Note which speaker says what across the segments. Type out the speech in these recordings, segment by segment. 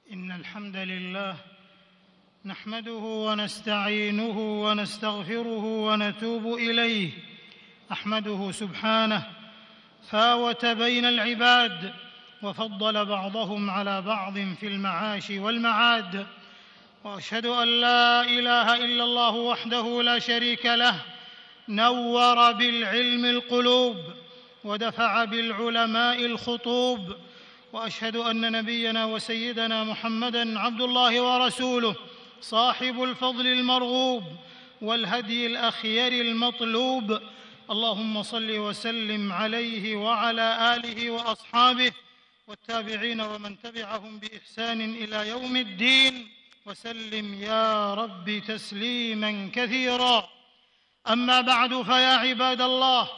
Speaker 1: إن الحمد لله نحمده ونستعينه ونستغفره ونتوب إليه. أحمده سبحانه فاوت بين العباد وفضل بعضهم على بعض في المعاش والمعاد، وأشهد أن لا إله إلا الله وحده لا شريك له، نور بالعلم القلوب ودفع بالعلماء الخطوب، وأشهد أن نبينا وسيدنا محمدًا عبد الله ورسوله، صاحب الفضل المرغوب والهدي الأخير المطلوب. اللهم صل وسلم عليه وعلى آله وأصحابه والتابعين ومن تبعهم بإحسان إلى يوم الدين، وسلم يا رب تسليماً كثيراً. أما بعد، فيا عباد الله،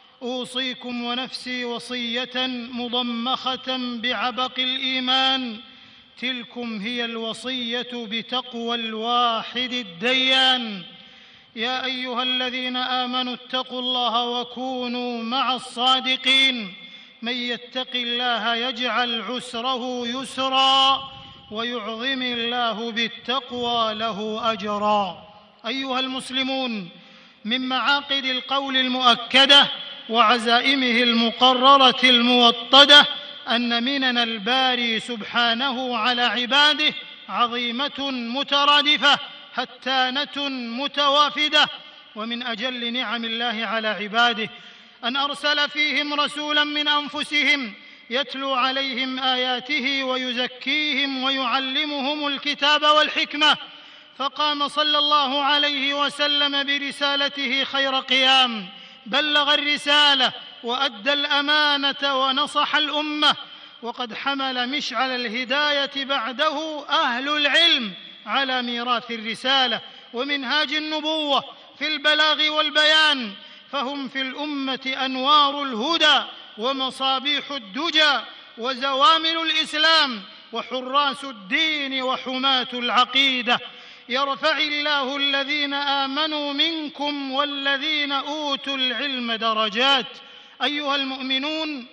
Speaker 1: أوصيكم ونفسي وصية مضمخة بعبق الإيمان، تلكم هي الوصية بتقوى الواحد الديان. يا أيها الذين آمنوا اتقوا الله وكونوا مع الصادقين، من يتق الله يجعل عسره يسرا ويعظم الله بالتقوى له أجرا. أيها المسلمون، من معاقد القول المؤكدة وعزائمه المقررة الموطدة أن منن الباري سبحانه على عباده عظيمة مترادفة هتانة متوافدة. ومن أجل نعم الله على عباده أن أرسل فيهم رسولا من أنفسهم يتلو عليهم آياته ويزكيهم ويعلمهم الكتاب والحكمة، فقام صلى الله عليه وسلم برسالته خير قيام، بلغ الرسالة وأدى الأمانة ونصح الأمة، وقد حمل مشعل الهداية بعده أهل العلم على ميراث الرسالة ومنهاج النبوة في البلاغ والبيان، فهم في الأمة أنوار الهدى ومصابيح الدجى وزوامل الإسلام وحراس الدين وحماة العقيدة. يرفع الله الذين آمنوا منكم والذين أوتوا العلم درجات. أيها المؤمنون،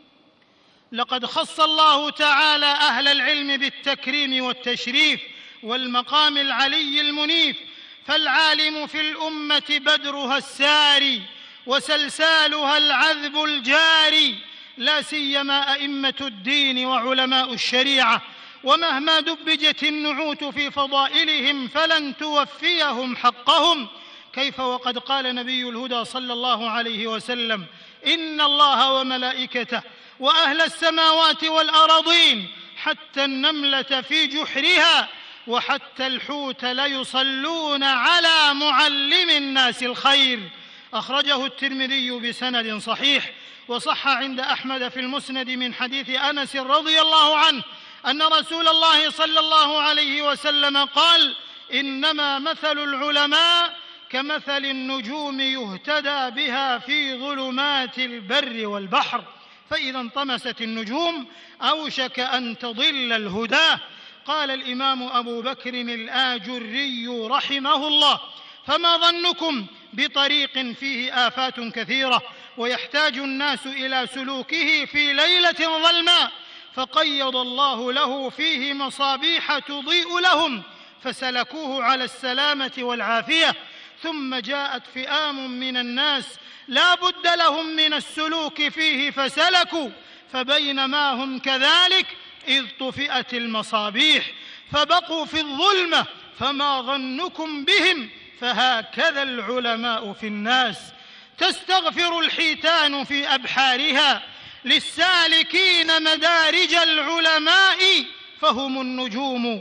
Speaker 1: لقد خص الله تعالى أهل العلم بالتكريم والتشريف والمقام العلي المنيف، فالعالم في الأمة بدرها الساري وسلسالها العذب الجاري، لا سيما أئمة الدين وعلماء الشريعة، ومهما دبجت النعوت في فضائلهم فلن توفيهم حقهم. كيف وقد قال نبي الهدى صلى الله عليه وسلم: إن الله وملائكته وأهل السماوات والأراضين حتى النملة في جحرها وحتى الحوت ليصلون على معلم الناس الخير. أخرجه الترمذي بسند صحيح، وصح عند أحمد في المسند من حديث أنس رضي الله عنه أن رسول الله صلى الله عليه وسلم قال: إنما مثل العلماء كمثل النجوم يهتدى بها في ظلمات البر والبحر، فإذا انطمست النجوم أوشك أن تضل الهدى. قال الإمام أبو بكر الآجري رحمه الله: فما ظنكم بطريق فيه آفات كثيرة ويحتاج الناس إلى سلوكه في ليلة ظلماء، فقيض الله له فيه مصابيح تضيء لهم فسلكوه على السلامة والعافية، ثم جاءت فئام من الناس لا بد لهم من السلوك فيه فسلكوا، فبينما هم كذلك إذ طفئت المصابيح فبقوا في الظلمة، فما ظنكم بهم؟ فهكذا العلماء في الناس. تستغفر الحيتان في أبحارها للسالكين مدارج العلماء، فهم النجوم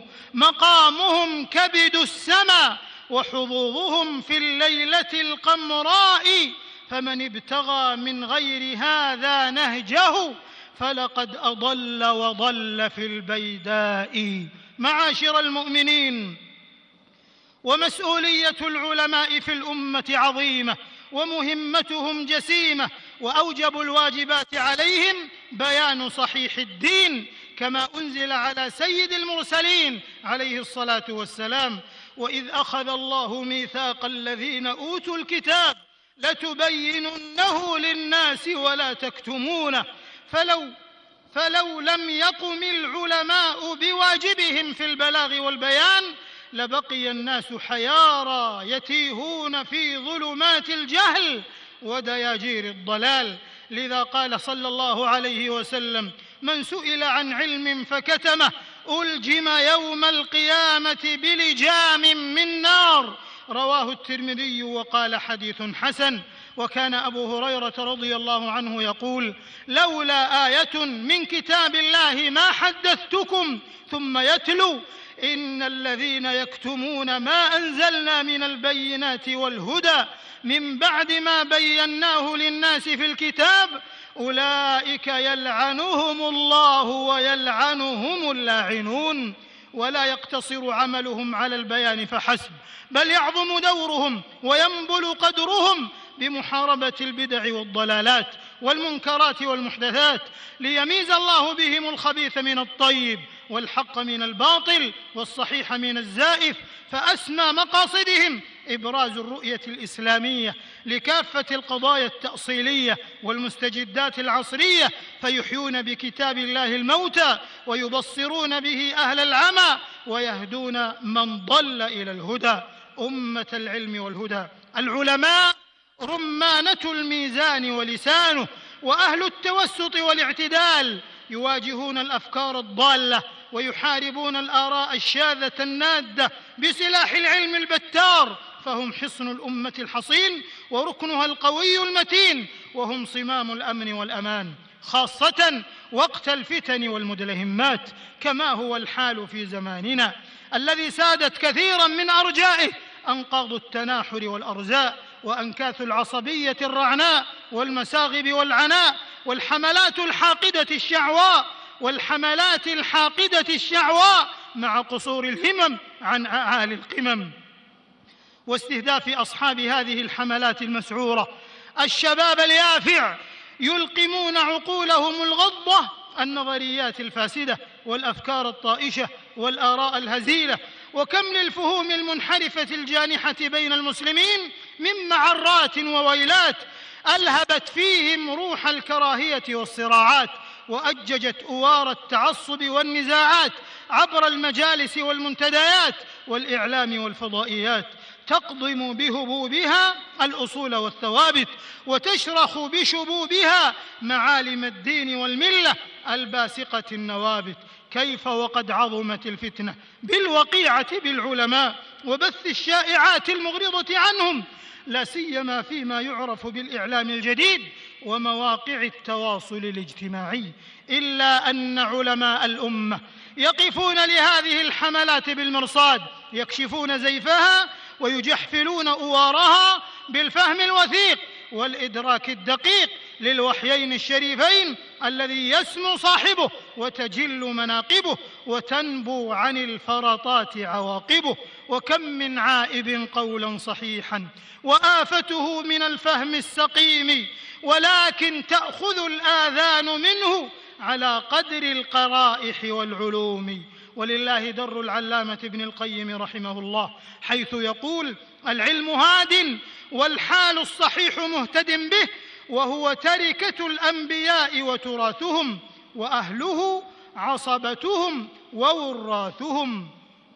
Speaker 1: مقامهم كبد السماء وحظوظهم في الليلة القمراء، فمن ابتغى من غير هذا نهجه فلقد أضل وضل في البيداء. معاشر المؤمنين، ومسؤولية العلماء في الأمة عظيمة ومهمتهم جسيمة، وأوجب الواجبات عليهم بيان صحيح الدين كما أنزل على سيد المرسلين عليه الصلاة والسلام: وإذ أخذ الله ميثاق الذين أوتوا الكتاب لتبيننه للناس ولا تكتمونه، فلو لم يقم العلماء بواجبهم في البلاغ والبيان لبقي الناس حيارى يتيهون في ظلمات الجهل ودياجير الضلال. لذا قال صلى الله عليه وسلم: من سئل عن علم فكتمه ألجم يوم القيامة بلجام من نار. رواه الترمذي وقال: حديث حسن. وكان أبو هريرة رضي الله عنه يقول: لولا آية من كتاب الله ما حدثتكم، ثم يتلو: إن الذين يكتمون ما أنزلنا من البينات والهدى من بعد ما بيناه للناس في الكتاب أولئك يلعنهم الله ويلعنهم اللاعنون. ولا يقتصر عملهم على البيان فحسب، بل يعظم دورهم وينبل قدرهم بمحاربة البدع والضلالات والمنكرات والمحدثات، ليميز الله بهم الخبيث من الطيب والحق من الباطل والصحيح من الزائف. فأسمى مقاصدهم إبراز الرؤية الإسلامية لكافة القضايا التأصيلية والمستجدات العصرية، فيحيون بكتاب الله الموتى ويبصرون به أهل العمى ويهدون من ضل إلى الهدى. أمة العلم والهدى، العلماء رمانة الميزان ولسانه، وأهل التوسط والاعتدال، يواجهون الأفكار الضالة ويحاربون الآراء الشاذة النادة بسلاح العلم البتار، فهم حصن الأمة الحصين وركنها القوي المتين، وهم صمام الأمن والأمان، خاصة وقت الفتن والمدلهمات، كما هو الحال في زماننا الذي سادت كثيرا من أرجائه أنقاض التناحر والأرزاء وأنكاث العصبية الرعناء والمساغب والعناء والحملات الحاقدة الشعواء مع قصور الهمم عن أعالي القمم، واستهداف أصحاب هذه الحملات المسعورة الشباب اليافع، يلقمون عقولهم الغضة النظريات الفاسدة والأفكار الطائشة والآراء الهزيلة. وكم للفهوم المنحرفة الجانحة بين المسلمين من معرات وويلات ألهبت فيهم روح الكراهية والصراعات، وأججت أوار التعصب والنزاعات عبر المجالس والمنتديات والإعلام والفضائيات، تقضم بهبوبها الأصول والثوابت، وتشرخ بشبوبها معالم الدين والملة الباسقة النوابت. كيف وقد عظمت الفتنة بالوقيعة بالعلماء وبث الشائعات المغرضة عنهم، لا سيما فيما يعرف بالإعلام الجديد ومواقع التواصل الاجتماعي، إلا أن علماء الأمة يقفون لهذه الحملات بالمرصاد، يكشفون زيفها ويجحفلون أوارها بالفهم الوثيق والإدراك الدقيق للوحيين الشريفين الذي يسمو صاحبه وتجل مناقبه وتنبو عن الفرطات عواقبه. وكم من عائب قولا صحيحا وآفته من الفهم السقيم، ولكن تأخذ الآذان منه على قدر القرائح والعلوم. ولله در العلامة ابن القيم رحمه الله حيث يقول: العلم هاد والحال الصحيح مهتد به، وهو تركة الأنبياء وتراثهم، وأهله عصبتهم ووراثهم.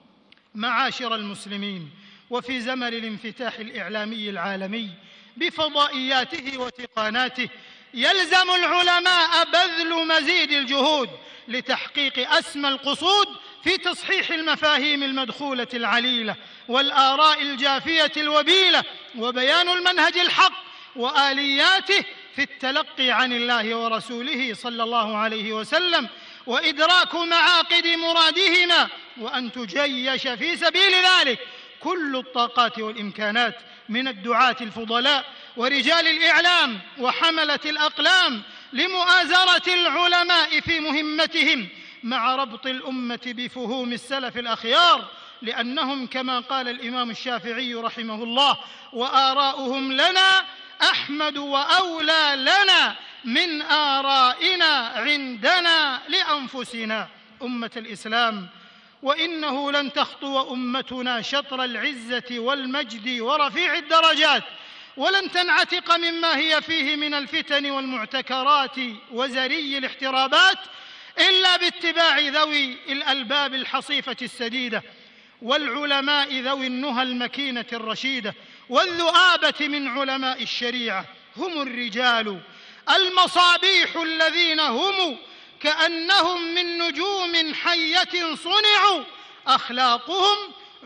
Speaker 1: معاشر المسلمين، وفي زمن الانفتاح الإعلامي العالمي بفضائياته وتقاناته يلزم العلماء بذل مزيد الجهود لتحقيق أسمى القصود في تصحيح المفاهيم المدخولة العليلة والآراء الجافية الوبيلة، وبيان المنهج الحق وآلياته في التلقي عن الله ورسوله صلى الله عليه وسلم، وإدراك معاقد مرادهما، وأن تجيش في سبيل ذلك كل الطاقات والإمكانات من الدعاة الفضلاء ورجال الإعلام وحملة الأقلام لمؤازرة العلماء في مهمتهم، مع ربط الأمة بفهوم السلف الأخيار، لأنهم كما قال الإمام الشافعي رحمه الله: وآراؤهم لنا أحمد وأولى لنا من آرائنا عندنا لأنفسنا. أمة الإسلام، وإنه لن تخطو أمتنا شطر العزة والمجد ورفيع الدرجات، ولن تنعتق مما هي فيه من الفتن والمعتكرات وزري الاحترابات، إلا باتباع ذوي الألباب الحصيفة السديدة والعلماء ذوي النهى المكينة الرشيدة والذؤابة من علماء الشريعة. هم الرجال المصابيح الذين هم كأنهم من نجوم حية صنعوا، أخلاقهم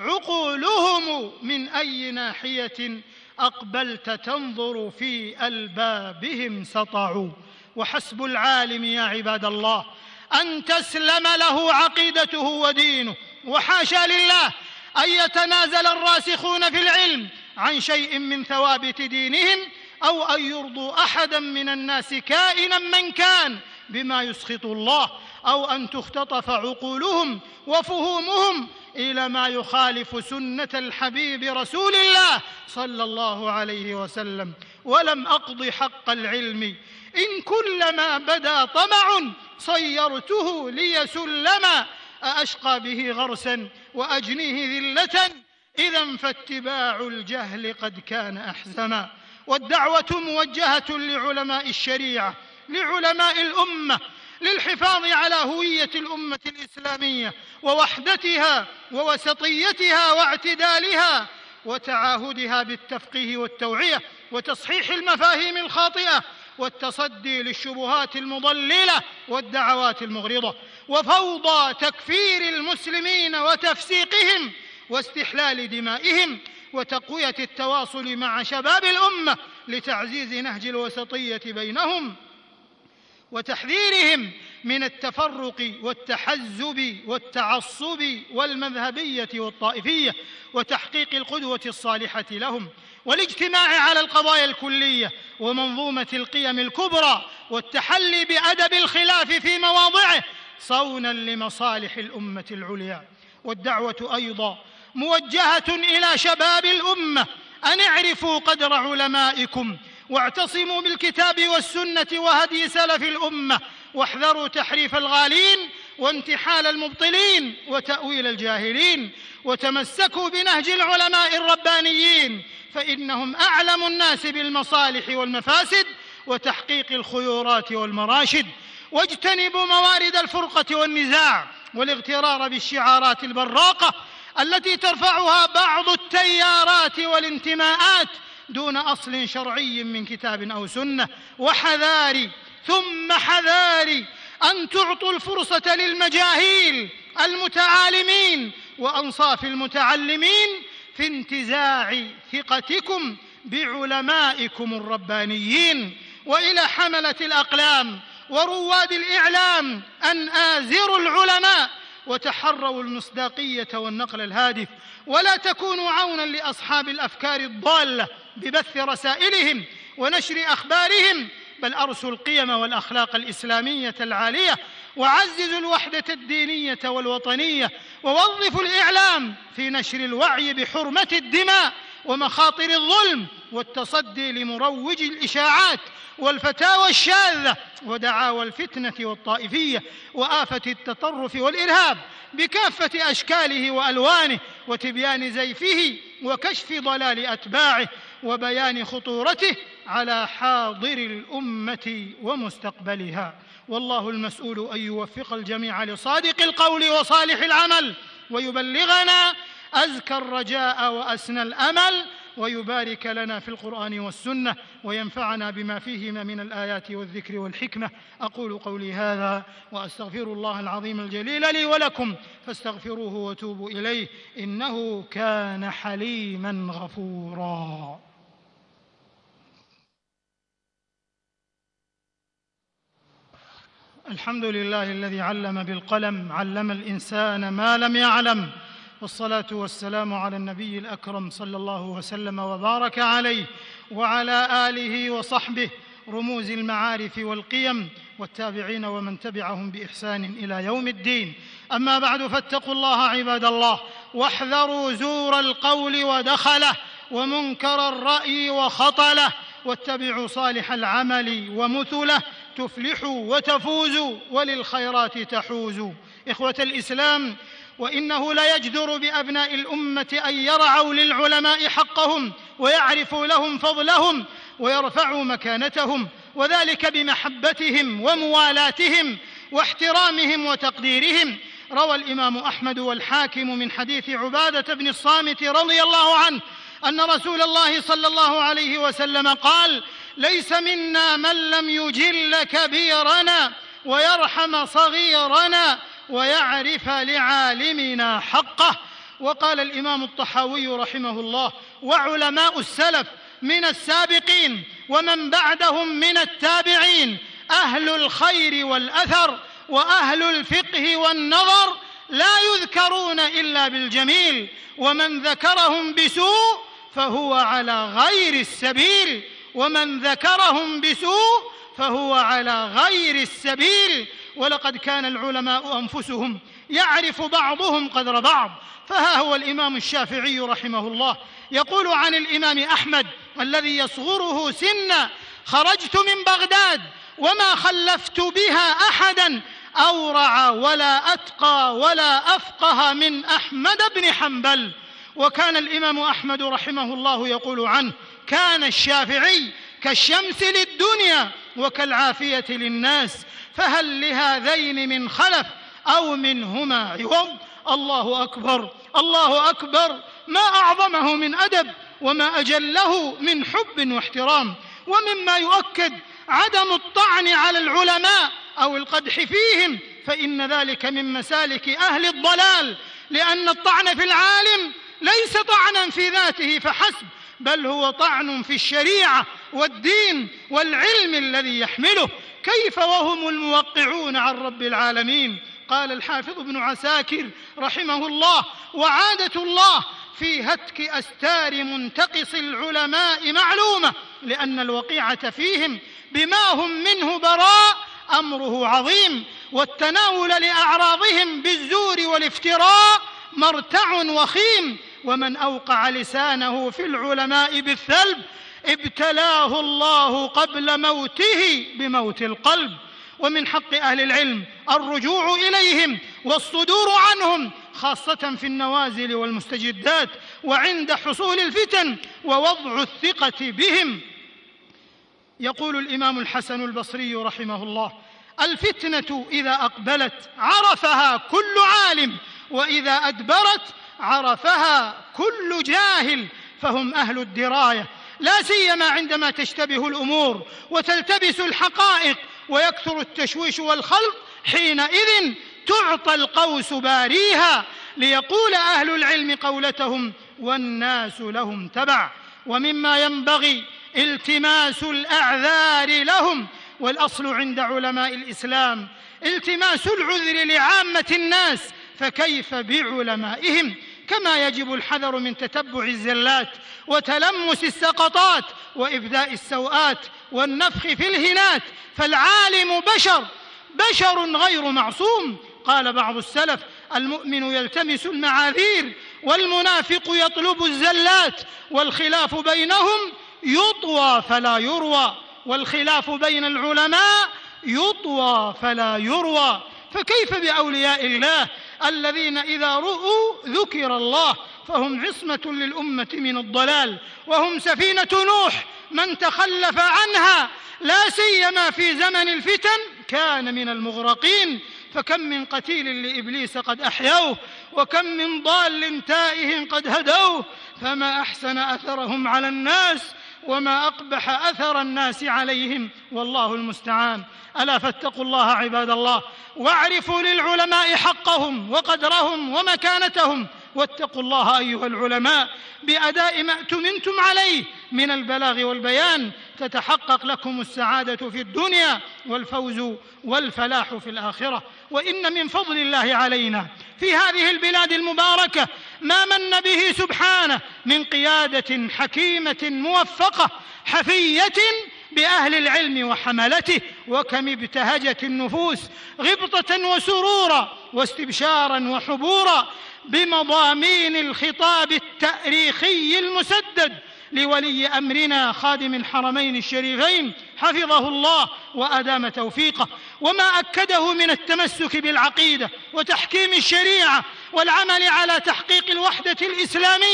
Speaker 1: عقولهم من أي ناحية أقبلت تنظر في ألبابهم سطعوا. وحسب العالم يا عباد الله أن تسلم له عقيدته ودينه، وحاشا لله أن يتنازل الراسخون في العلم عن شيء من ثوابت دينهم أو أن يرضوا أحدا من الناس كائنا من كان بما يسخط الله، أو أن تختطف عقولهم وفهومهم إلى ما يخالف سنة الحبيب رسول الله صلى الله عليه وسلم. ولم أقض حق العلم إن كلما بدا طمع صيرته لي سلما، أأشقى به غرسا وأجنيه ذلة إذا فاتباع الجهل قد كان أحزما. والدعوة موجهة لعلماء الشريعة، لعلماء الأمة، للحفاظ على هوية الأمة الإسلامية ووحدتها ووسطيتها واعتدالها وتعاهدها بالتفقيه والتوعية وتصحيح المفاهيم الخاطئة والتصدي للشبهات المضللة والدعوات المغرضة وفوضى تكفير المسلمين وتفسيقهم واستحلال دمائهم، وتقوية التواصل مع شباب الأمة لتعزيز نهج الوسطية بينهم وتحذيرهم من التفرق والتحزب والتعصب والمذهبية والطائفية، وتحقيق القدوة الصالحة لهم، والاجتماع على القضايا الكلية ومنظومة القيم الكبرى، والتحلي بأدب الخلاف في مواضعه صونا لمصالح الأمة العليا. والدعوة أيضا موجهة إلى شباب الأمة أن اعرفوا قدر علمائكم واعتصموا بالكتاب والسنة وهدي سلف الأمة، واحذروا تحريف الغالين وانتحال المبطلين وتأويل الجاهلين، وتمسكوا بنهج العلماء الربانيين فإنهم أعلم الناس بالمصالح والمفاسد وتحقيق الخيورات والمراشد. واجتنبوا موارد الفرقة والنزاع والاغترار بالشعارات البراقة التي ترفعها بعض التيارات والانتماءات دون أصل شرعي من كتاب أو سنة. وحذاري ثم حذاري أن تعطوا الفرصة للمجاهيل المتعالمين وأنصاف المتعلمين في انتزاع ثقتكم بعلمائكم الربانيين. وإلى حملة الأقلام ورواد الإعلام أن آزروا العلماء وتحروا المصداقية والنقل الهادف، ولا تكونوا عونا لأصحاب الأفكار الضالة ببث رسائلهم ونشر أخبارهم، بل أرسوا القيم والأخلاق الإسلامية العالية، وعززوا الوحدة الدينية والوطنية، ووظفوا الإعلام في نشر الوعي بحرمة الدماء ومخاطر الظلم والتصدي لمروج الإشاعات والفتاوى الشاذة ودعاوى الفتنة والطائفية وآفة التطرف والإرهاب بكافة أشكاله وألوانه، وتبيان زيفه وكشف ضلال أتباعه وبيان خطورته على حاضر الأمة ومستقبلها. والله المسؤول أن يوفق الجميع لصادق القول وصالح العمل، ويبلغنا أزكى الرجاء وأسنى الأمل، ويبارك لنا في القرآن والسنة، وينفعنا بما فيهما من الآيات والذكر والحكمة. أقول قولي هذا وأستغفر الله العظيم الجليل لي ولكم، فاستغفروه وتوبوا إليه إنه كان حليما غفورا. الحمد لله الذي علم بالقلم، علم الإنسان ما لم يعلم، والصلاة والسلام على النبي الأكرم صلى الله وسلم وبارك عليه وعلى آله وصحبه رموز المعارف والقيم والتابعين ومن تبعهم بإحسان إلى يوم الدين. أما بعد، فاتقوا الله عباد الله، واحذروا زور القول ودخله ومنكر الرأي وخطله، واتبعوا صالح العمل ومثله تفلحوا وتفوزوا وللخيرات تحوزوا. إخوة الإسلام، وإنه لا يجدر بأبناء الأمة أن يرعوا للعلماء حقهم ويعرفوا لهم فضلهم ويرفعوا مكانتهم، وذلك بمحبتهم وموالاتهم واحترامهم وتقديرهم. روى الإمام أحمد والحاكم من حديث عبادة بن الصامت رضي الله عنه أن رسول الله صلى الله عليه وسلم قال: ليس منا من لم يجل كبيرنا ويرحم صغيرنا ويعرف لعالمنا حقه. وقال الإمام الطحاوي رحمه الله: وعلماء السلف من السابقين ومن بعدهم من التابعين أهل الخير والأثر وأهل الفقه والنظر لا يذكرون إلا بالجميل، ومن ذكرهم بسوء فهو على غير السبيل، ومن ذكرهم بسوء فهو على غير السبيل. ولقد كان العلماء أنفسهم يعرف بعضهم قدر بعض. فها هو الإمام الشافعي رحمه الله يقول عن الإمام أحمد الذي يصغره سنا: خرجت من بغداد وما خلفت بها أحدا أورع ولا أتقى ولا أفقه من أحمد بن حنبل. وكان الإمام أحمد رحمه الله يقول عنه: كان الشافعي كالشمس للدنيا وكالعافية للناس، فهل لهذين من خلف أو منهما عوض؟ الله أكبر، الله أكبر، ما أعظمه من أدب وما أجله من حب واحترام. ومما يؤكد عدم الطعن على العلماء أو القدح فيهم، فإن ذلك من مسالك أهل الضلال، لأن الطعن في العالم ليس طعنا في ذاته فحسب، بل هو طعن في الشريعة والدين والعلم الذي يحمله. كيف وهم الموقعون عن رب العالمين؟ قال الحافظ ابن عساكر رحمه الله: وعادة الله في هتك أستار منتقص العلماء معلومة، لأن الوقيعة فيهم بما هم منه براء أمره عظيم، والتناول لأعراضهم بالزور والافتراء مرتع وخيم. ومن أوقع لسانه في العلماء بالثلب ابتلاه الله قبل موته بموت القلب. ومن حق أهل العلم الرجوع إليهم والصدور عنهم، خاصة في النوازل والمستجدات وعند حصول الفتن، ووضع الثقة بهم. يقول الإمام الحسن البصري رحمه الله: الفتنة إذا أقبلت عرفها كل عالم، وإذا أدبرت عرفها كل جاهل، فهم أهل الدراية، لا سيما عندما تشتبه الأمور وتلتبس الحقائق ويكثر التشويش والخلط، حينئذ تعطى القوس باريها، ليقول أهل العلم قولتهم والناس لهم تبع. ومما ينبغي التماس الأعذار لهم، والأصل عند علماء الإسلام التماس العذر لعامة الناس، فكيف بعلمائهم؟ كما يجب الحذر من تتبع الزلات وتلمس السقطات وإبداء السوءات والنفخ في الهنات، فالعالم بشر غير معصوم. قال بعض السلف: المؤمن يلتمس المعاذير والمنافق يطلب الزلات، والخلاف بينهم يطوى فلا يروى، والخلاف بين العلماء يطوى فلا يروى. فكيف بأولياء الله الذين إذا رؤوا ذكر الله، فهم عصمة للأمة من الضلال، وهم سفينة نوح، من تخلف عنها لا سيما في زمن الفتن كان من المغرقين. فكم من قتيل لإبليس قد أحيوه، وكم من ضال تائه قد هدوه، فما أحسن أثرهم على الناس وما أقبح أثر الناس عليهم، والله المستعان. ألا فاتقوا الله عباد الله، واعرفوا للعلماء حقهم وقدرهم ومكانتهم، واتقوا الله أيها العلماء بأداء ما اؤتمنتم عليه من البلاغ والبيان، تتحقق لكم السعادة في الدنيا والفوز والفلاح في الآخرة. وإن من فضل الله علينا في هذه البلاد المباركة ما من به سبحانه من قيادة حكيمة موفقة حفية بأهل العلم وحملته، وكم ابتهجت النفوس غبطة وسرورا واستبشارا وحبورا بمضامين الخطاب التأريخي المسدد لولي أمرنا خادم الحرمين الشريفين حفظه الله وأدام توفيقه، وما أكده من التمسك بالعقيدة وتحكيم الشريعة والعمل على تحقيق الوحدة الإسلامية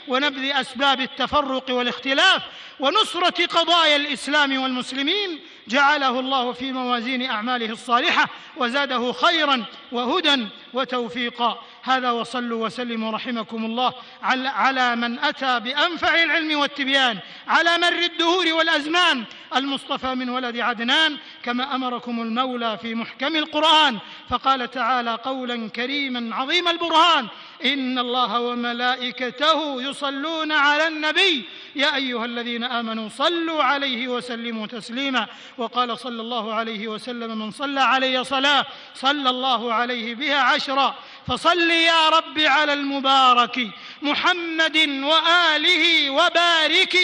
Speaker 1: ونبذ أسباب التفرق والاختلاف ونصرة قضايا الإسلام والمسلمين، جعله الله في موازين أعماله الصالحة وزاده خيرا وهدى وتوفيقا. هذا، وصلوا وسلموا رحمكم الله على من أتى بأنفع العلم والتبيان على مر الدهور والأزمان، المصطفى من ولد عدنان، كما أمركم المولى في محكم القرآن، فقال تعالى قولا كريما عظيم البرهان: إن الله وملائكته يصلون على النبي يا أيها الذين آمنوا صلوا عليه وسلموا تسليما. وقال صلى الله عليه وسلم: من صلى علي صلاة صلى الله عليه بها 10. فصل يا رب على المبارك محمد وآله وبارك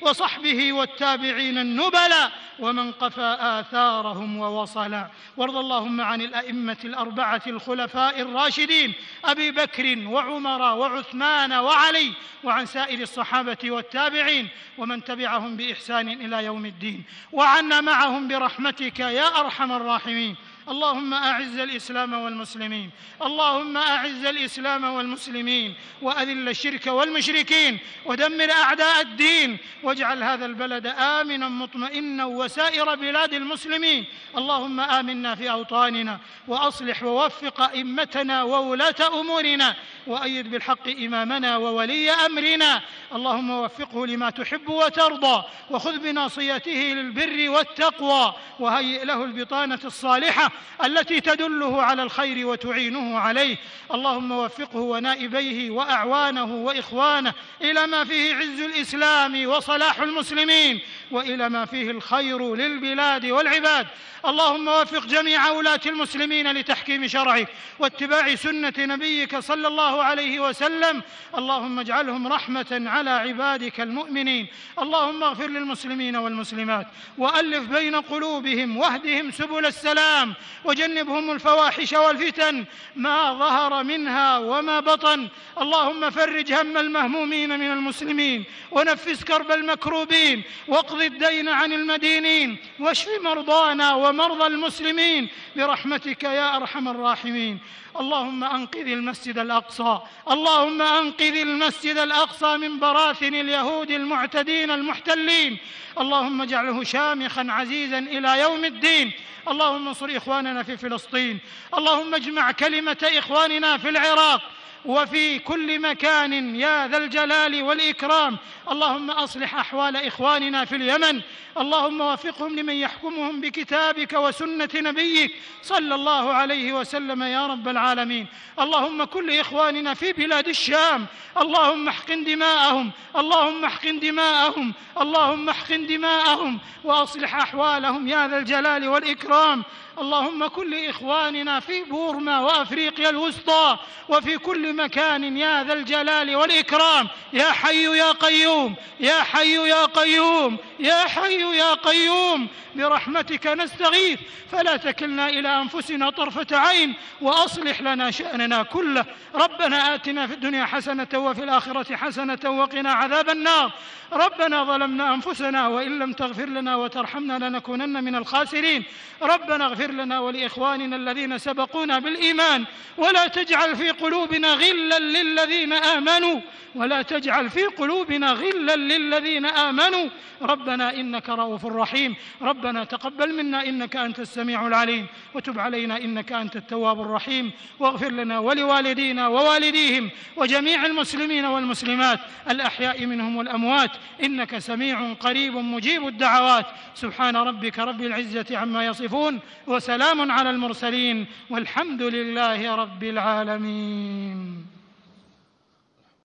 Speaker 1: وصحبه والتابعين النبلاء ومن قفى آثارهم ووصلا. وارض اللهم عن الأئمة الأربعة الخلفاء الراشدين أبي بكر وعمر وعثمان وعلي، وعن سائر الصحابة والتابعين ومن تبعهم بإحسان إلى يوم الدين، وعنا معهم برحمتك يا أرحم الراحمين. اللهم أعز الإسلام والمسلمين، اللهم أعز الإسلام والمسلمين، وأذل الشرك والمشركين، ودمر أعداء الدين، واجعل هذا البلد آمنا مطمئنا وسائر بلاد المسلمين. اللهم آمنا في أوطاننا، وأصلح ووفق أئمتنا وولاة أمورنا، وأيد بالحق إمامنا وولي أمرنا. اللهم وفقه لما تحب وترضى، وخذ بناصيته للبر والتقوى، وهيئ له البطانة الصالحة التي تدله على الخير وتعينه عليه. اللهم وفقه ونائبيه وأعوانه وإخوانه إلى ما فيه عز الإسلام وصلاح المسلمين، وإلى ما فيه الخير للبلاد والعباد. اللهم وفق جميع ولاة المسلمين لتحكيم شرعك واتباع سنة نبيك صلى الله عليه وسلم. اللهم اجعلهم رحمة على عبادك المؤمنين. اللهم اغفر للمسلمين والمسلمات، وألف بين قلوبهم، واهدهم سبل السلام، وجنبهم الفواحش والفتن ما ظهر منها وما بطن. اللهم فرج هم المهمومين من المسلمين، ونفس كرب المكروبين، واقض الدين عن المدينين، واشف مرضانا ومرضى المسلمين برحمتك يا أرحم الراحمين. اللهم أنقذ المسجد الأقصى، اللهم أنقذ المسجد الأقصى من براثن اليهود المعتدين المحتلين. اللهم اجعله شامخا عزيزا إلى يوم الدين. اللهم انصر إخواننا في فلسطين، اللهم اجمع كلمة إخواننا في العراق وفي كل مكان يا ذا الجلال والإكرام. اللهم أصلح أحوال إخواننا في اليمن، اللهم وفقهم لمن يحكمهم بكتابك وسنة نبيك صلى الله عليه وسلم يا رب العالمين. اللهم كن لإخواننا في بلاد الشام، اللهم احقن دماءهم، اللهم احقن دماءهم، اللهم احقن دماءهم، وأصلح أحوالهم يا ذا الجلال والإكرام. اللهم كن لإخواننا في بورما وأفريقيا الوسطى وفي كل مكان يا ذا الجلال والإكرام. يا حي يا قيوم، يا حي يا قيوم، يا حي يا قيوم، برحمتك نستغيث، فلا تكلنا إلى أنفسنا طرفة عين، وأصلح لنا شأننا كله. ربنا آتنا في الدنيا حسنة وفي الآخرة حسنة وقنا عذاب النار. ربنا ظلمنا أنفسنا وإن لم تغفر لنا وترحمنا لنكونن من الخاسرين. ربنا اغفر لنا ولإخواننا الذين سبقونا بالإيمان، ولا تجعل في قلوبنا غلا للذين آمنوا، ولا تجعل في قلوبنا غلا للذين آمنوا. ربنا إنك رؤوف رحيم. ربنا تقبل منا إنك أنت السميع العليم، وتب علينا إنك أنت التواب الرحيم، واغفر لنا ولوالدينا ووالديهم وجميع المسلمين والمسلمات الأحياء منهم والأموات، إنك سميع قريب مجيب الدعوات. سبحان ربك رب العزة عما يصفون، وسلام على المرسلين، والحمد لله رب العالمين.